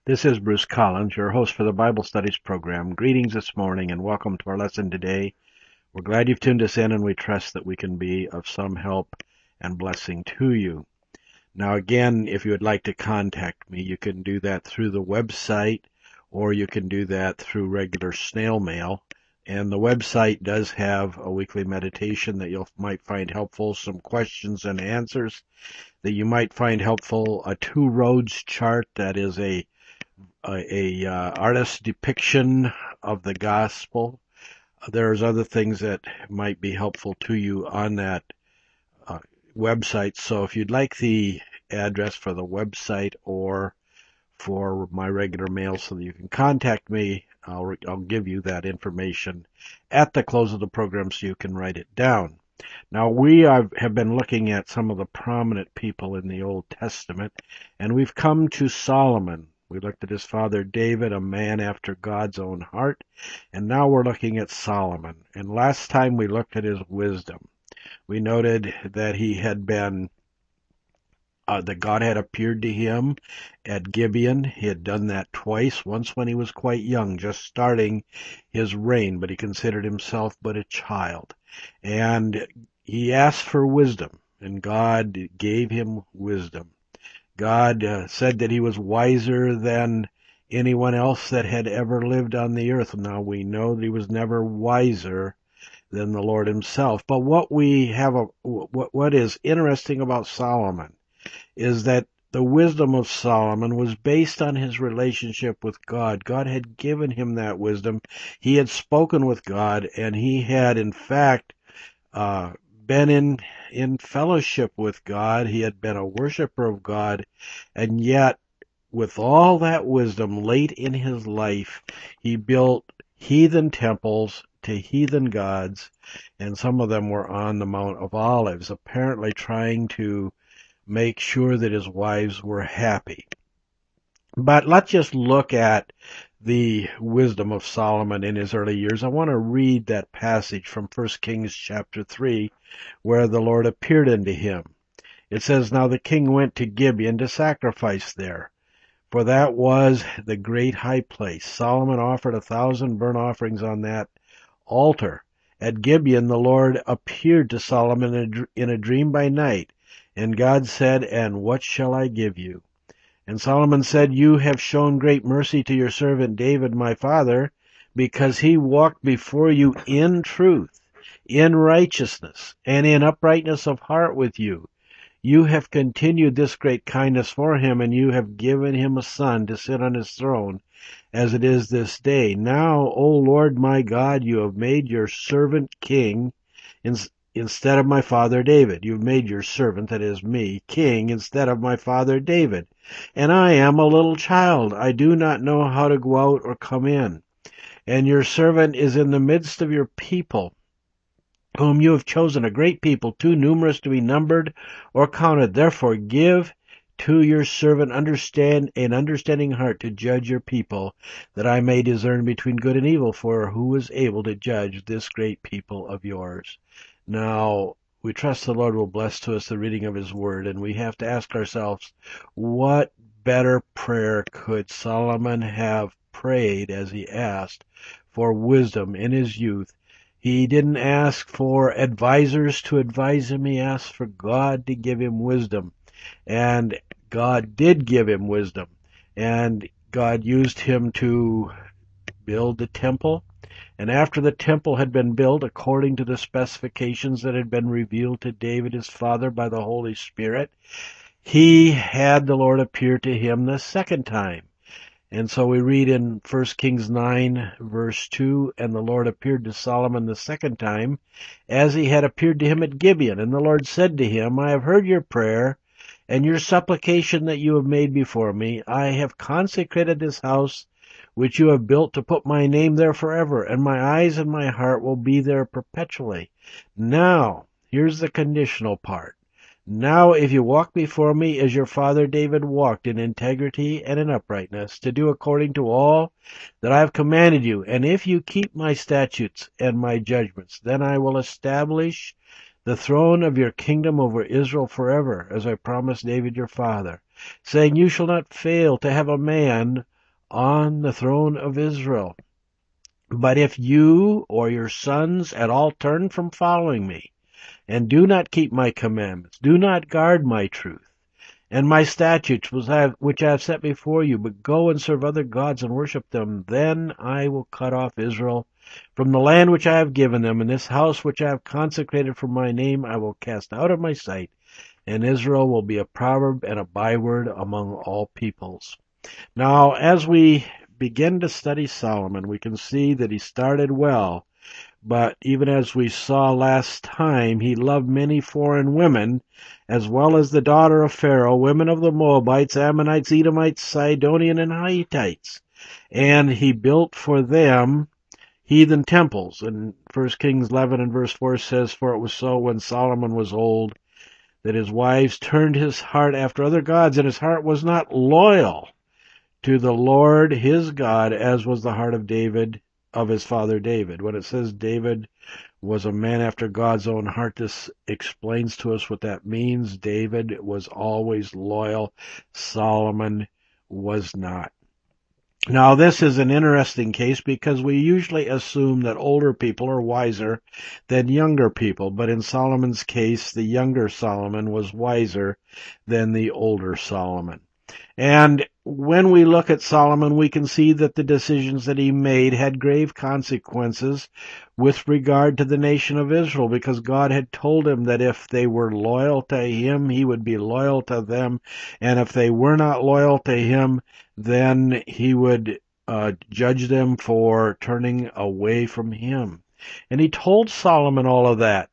This is Bruce Collins, your host for the Bible Studies program. Greetings this morning and welcome to our lesson today. We're glad you've tuned us in and we trust that we can be of some help and blessing to you. Now again, if you would like to contact me, you can do that through the website or you can do that through regular snail mail. And the website does have a weekly meditation that you might find helpful, some questions and answers that you might find helpful, a two roads chart that is a artist's depiction of the gospel. There's other things that might be helpful to you on that uh, website. So if you'd like the address for the website or for my regular mail so that you can contact me, I'll give you that information at the close of the program so you can write it down. Now, we have been looking at some of the prominent people in the Old Testament, and we've come to Solomon. We looked at his father David, a man after God's own heart, and now we're looking at Solomon. And last time we looked at his wisdom. We noted that he had been, that God had appeared to him at Gibeon. He had done that twice, once when he was quite young, just starting his reign, but he considered himself but a child. And he asked for wisdom, and God gave him wisdom. God said that he was wiser than anyone else that had ever lived on the earth. Now we know that he was never wiser than the Lord himself. But what is interesting about Solomon is that the wisdom of Solomon was based on his relationship with God. God had given him that wisdom. He had spoken with God, and he had, in fact, been in fellowship with God. He had been a worshiper of God, and yet, with all that wisdom late in his life, he built heathen temples to heathen gods, and some of them were on the Mount of Olives, apparently trying to make sure that his wives were happy. But let's just look at the wisdom of Solomon in his early years. I want to read that passage from 1 Kings chapter 3 where the Lord appeared unto him. It says, "Now the king went to Gibeon to sacrifice there, for that was the great high place. Solomon offered 1,000 burnt offerings on that altar. At Gibeon the Lord appeared to Solomon in a dream by night, and God said, 'And what shall I give you?' And Solomon said, 'You have shown great mercy to your servant David my father, because he walked before you in truth, in righteousness, and in uprightness of heart with you. You have continued this great kindness for him, and you have given him a son to sit on his throne, as it is this day. Now, O Lord my God, you have made your servant king instead of my father David. You've made your servant, that is me, king instead of my father David. And I am a little child. I do not know how to go out or come in. And your servant is in the midst of your people, whom you have chosen, a great people, too numerous to be numbered or counted. Therefore give to your servant an understanding heart to judge your people, that I may discern between good and evil, for who is able to judge this great people of yours?" Now, we trust the Lord will bless to us the reading of his word, and we have to ask ourselves, what better prayer could Solomon have prayed as he asked for wisdom in his youth? He didn't ask for advisors to advise him. He asked for God to give him wisdom. And God did give him wisdom. And God used him to build the temple. And after the temple had been built according to the specifications that had been revealed to David his father by the Holy Spirit, he had the Lord appear to him the second time. And so we read in 1 Kings 9, verse 2, "And the Lord appeared to Solomon the second time, as he had appeared to him at Gibeon. And the Lord said to him, I have heard your prayer and your supplication that you have made before me. I have consecrated this house which you have built to put my name there forever, and my eyes and my heart will be there perpetually. Now, here's the conditional part. Now if you walk before me as your father David walked, in integrity and in uprightness, to do according to all that I have commanded you, and if you keep my statutes and my judgments, then I will establish the throne of your kingdom over Israel forever, as I promised David your father, saying, you shall not fail to have a man on the throne of Israel. But if you or your sons at all turn from following me, and do not keep my commandments, do not guard my truth, and my statutes which I have set before you, but go and serve other gods and worship them, then I will cut off Israel from the land which I have given them, and this house which I have consecrated for my name I will cast out of my sight, and Israel will be a proverb and a byword among all peoples. Now, as we begin to study Solomon, we can see that he started well, but even as we saw last time, he loved many foreign women, as well as the daughter of Pharaoh, women of the Moabites, Ammonites, Edomites, Sidonian, and Hittites. And he built for them heathen temples. And 1 Kings 11 and verse 4 says, "For it was so when Solomon was old, that his wives turned his heart after other gods, and his heart was not loyal to the Lord his God, as was the heart of David, of his father David." When it says David was a man after God's own heart, this explains to us what that means. David was always loyal. Solomon was not. Now, this is an interesting case because we usually assume that older people are wiser than younger people, but in Solomon's case, the younger Solomon was wiser than the older Solomon. And when we look at Solomon, we can see that the decisions that he made had grave consequences with regard to the nation of Israel, because God had told him that if they were loyal to him, he would be loyal to them, and if they were not loyal to him, then he would judge them for turning away from him. And he told Solomon all of that.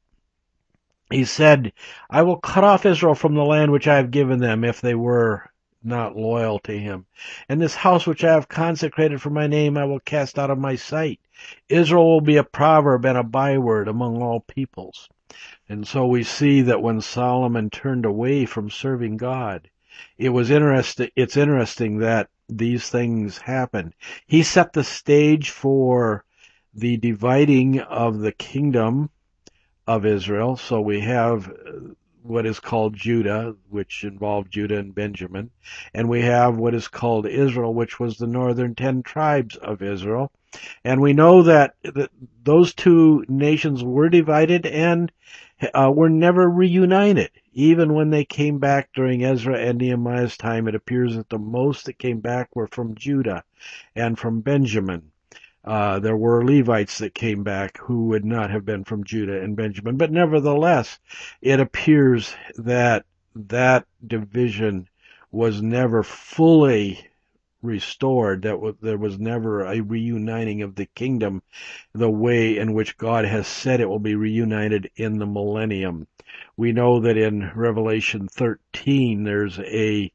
He said, "I will cut off Israel from the land which I have given them if they were not loyal to him. And this house which I have consecrated for my name I will cast out of my sight. Israel will be a proverb and a byword among all peoples." And so we see that when Solomon turned away from serving God, it's interesting that these things happened. He set the stage for the dividing of the kingdom of Israel. So we have what is called Judah, which involved Judah and Benjamin, and we have what is called Israel, which was the northern 10 tribes of Israel. And we know that those two nations were divided and were never reunited. Even when they came back during Ezra and Nehemiah's time, it appears that the most that came back were from Judah and from Benjamin. There were Levites that came back who would not have been from Judah and Benjamin. But nevertheless, it appears that that division was never fully restored, that there was never a reuniting of the kingdom the way in which God has said it will be reunited in the millennium. We know that in Revelation 13 there's a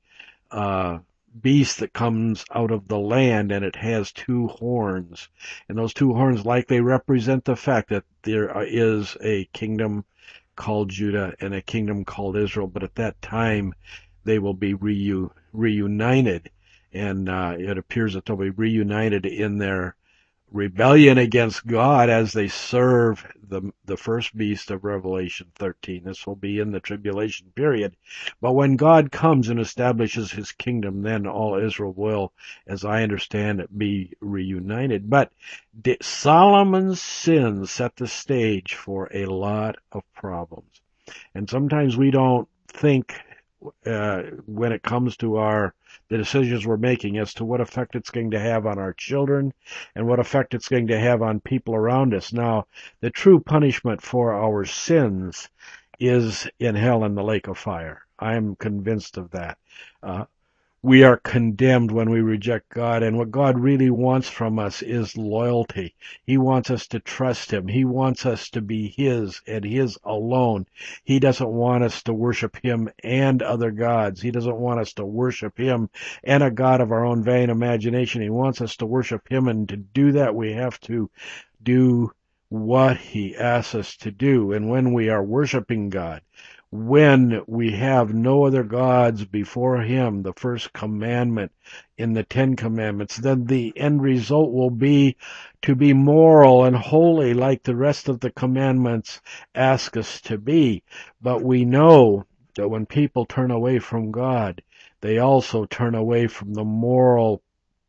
beast that comes out of the land, and it has two horns. And those two horns likely represent the fact that there is a kingdom called Judah and a kingdom called Israel, but at that time they will be reunited. And it appears that they'll be reunited in their rebellion against God as they serve the first beast of Revelation 13. This will be in the tribulation period. But when God comes and establishes his kingdom, then all Israel will, as I understand it, be reunited. But Solomon's sins set the stage for a lot of problems. And sometimes we don't think when it comes to the decisions we're making as to what effect it's going to have on our children and what effect it's going to have on people around us. Now, the true punishment for our sins is in hell and the lake of fire. I am convinced of that. We are condemned when we reject God, and what God really wants from us is loyalty. He wants us to trust him. He wants us to be his and his alone. He doesn't want us to worship him and other gods. He doesn't want us to worship him and a god of our own vain imagination. He wants us to worship him, and to do that we have to do what he asks us to do. And when we are worshiping God, when we have no other gods before him, the first commandment in the 10 Commandments, then the end result will be to be moral and holy like the rest of the commandments ask us to be. But we know that when people turn away from God, they also turn away from the moral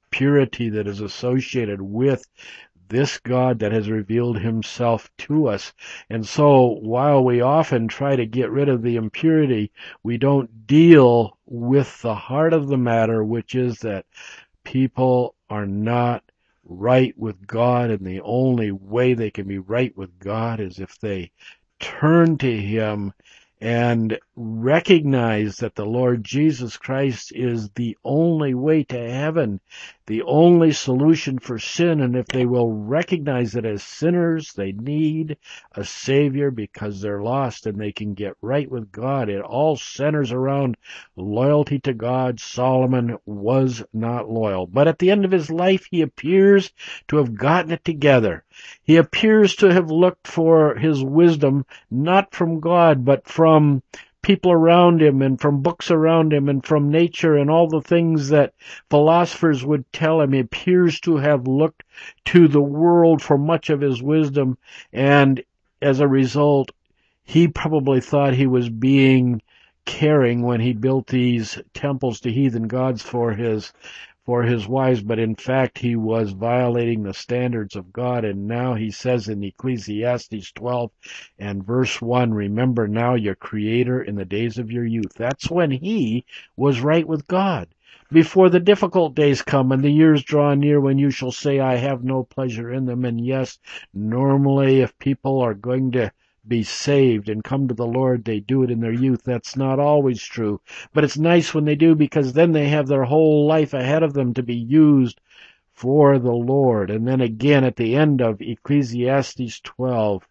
purity that is associated with this God that has revealed himself to us. And so while we often try to get rid of the impurity, we don't deal with the heart of the matter, which is that people are not right with God, and the only way they can be right with God is if they turn to him and recognize that the Lord Jesus Christ is the only way to heaven, the only solution for sin. And if they will recognize that as sinners, they need a Savior because they're lost and they can get right with God. It all centers around loyalty to God. Solomon was not loyal. But at the end of his life, he appears to have gotten it together. He appears to have looked for his wisdom not from God, but from people around him and from books around him and from nature and all the things that philosophers would tell him. He appears to have looked to the world for much of his wisdom, and as a result, he probably thought he was being caring when he built these temples to heathen gods for his wives, but in fact he was violating the standards of God. And now he says in Ecclesiastes 12 and verse 1, remember now your Creator in the days of your youth. That's when he was right with God. Before the difficult days come and the years draw near when you shall say, I have no pleasure in them. And yes, normally if people are going to be saved and come to the Lord, they do it in their youth. That's not always true, but it's nice when they do, because then they have their whole life ahead of them to be used for the Lord. And then again at the end of Ecclesiastes 12,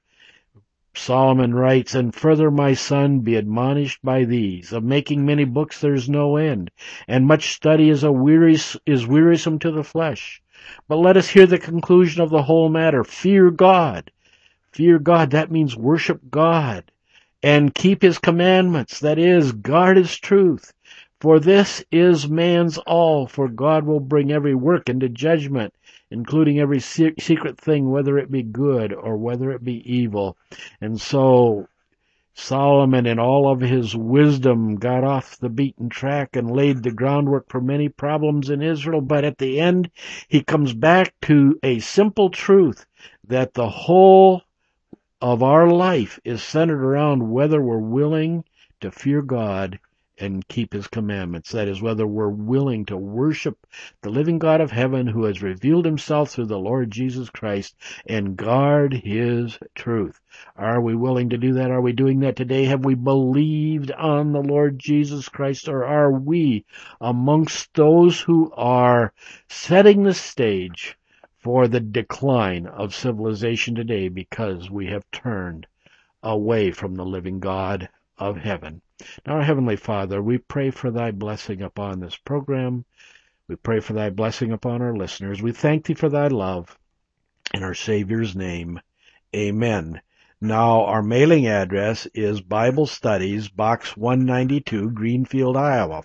Solomon writes, and further, my son, be admonished by these. Of making many books there's no end, and much study is wearisome to the flesh. But let us hear the conclusion of the whole matter. Fear God. Fear God, that means worship God, and keep his commandments, that is, guard his truth. For this is man's all, for God will bring every work into judgment, including every secret thing, whether it be good or whether it be evil. And so Solomon, in all of his wisdom, got off the beaten track and laid the groundwork for many problems in Israel. But at the end, he comes back to a simple truth, that the whole of our life is centered around whether we're willing to fear God and keep his commandments. That is, whether we're willing to worship the living God of heaven who has revealed himself through the Lord Jesus Christ and guard his truth. Are we willing to do that? Are we doing that today? Have we believed on the Lord Jesus Christ, or are we amongst those who are setting the stage for the decline of civilization today because we have turned away from the living God of heaven? Now, our Heavenly Father, we pray for thy blessing upon this program. We pray for thy blessing upon our listeners. We thank thee for thy love. In our Savior's name, amen. Now, our mailing address is Bible Studies, Box 192, Greenfield, Iowa,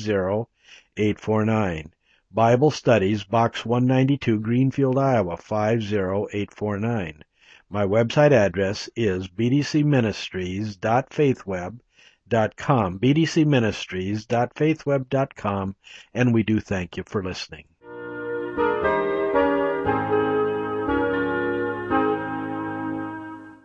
50849. Bible Studies, Box 192, Greenfield, Iowa, 50849. My website address is bdcministries.faithweb.com, bdcministries.faithweb.com, and we do thank you for listening.